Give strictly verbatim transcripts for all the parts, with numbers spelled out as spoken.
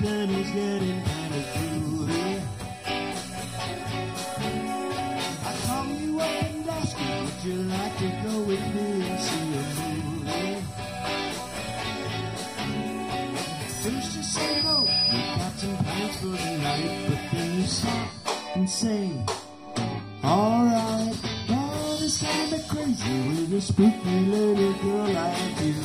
something is getting kind of groovy. I call you up and ask you, would you like to go with me and see a movie? First you say no, you got some plans for the night, but then you stop and say, alright, all this kind of crazy with a spooky little girl like you.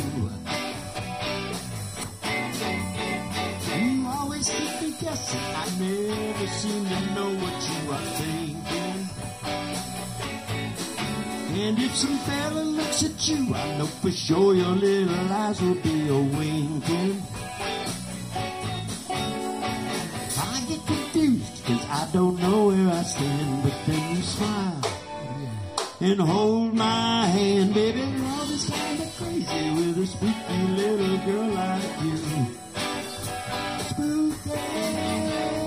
You always keep me guessing, I never seem to know what you are thinking. And if some fella looks at you, I know for sure your little eyes will be a-winking. I get confused, cause I don't know where I stand, but then you smile and hold my hand. Baby, love is kinda crazy with a spooky little girl like you. Spooky, yeah.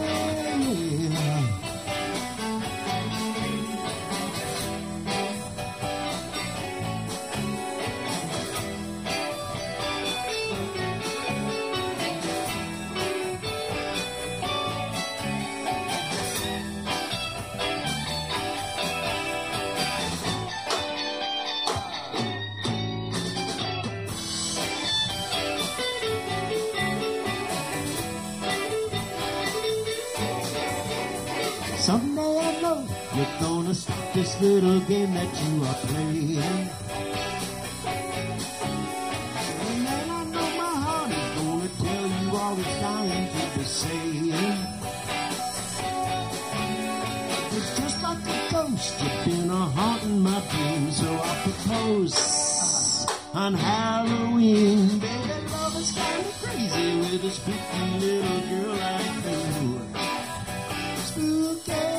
Someday I know you're gonna stop this little game that you are playing. And then I know my heart is gonna tell you all it's dying to be saying. It's just like a ghost, you've been a haunting my dreams, so I propose on Halloween. Baby, love is kinda crazy with a spooky little girl like you. Spooky.